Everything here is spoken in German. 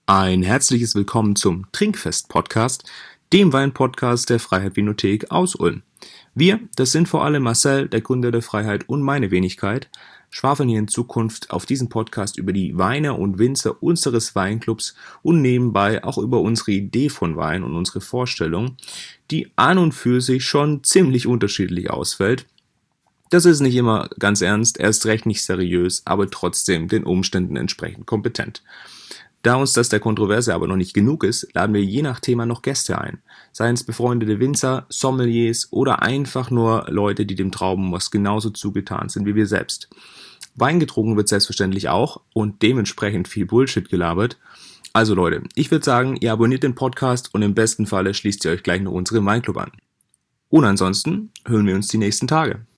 Ein herzliches Willkommen zum Trinkfest-Podcast, dem Wein-Podcast der Freiheit Vinothek aus Ulm. Wir, das sind vor allem Marcel, der Gründer der Freiheit, und meine Wenigkeit, schwafeln hier in Zukunft auf diesem Podcast über die Weine und Winzer unseres Weinclubs und nebenbei auch über unsere Idee von Wein und unsere Vorstellung, die an und für sich schon ziemlich unterschiedlich ausfällt. Das ist nicht immer ganz ernst, erst recht nicht seriös, aber trotzdem den Umständen entsprechend kompetent. Da uns das der Kontroverse aber noch nicht genug ist, laden wir je nach Thema noch Gäste ein. Seien es befreundete Winzer, Sommeliers oder einfach nur Leute, die dem Traubenmost genauso zugetan sind wie wir selbst. Wein getrunken wird selbstverständlich auch und dementsprechend viel Bullshit gelabert. Also Leute, ich würde sagen, ihr abonniert den Podcast und im besten Falle schließt ihr euch gleich noch unseren Weinclub an. Und ansonsten hören wir uns die nächsten Tage.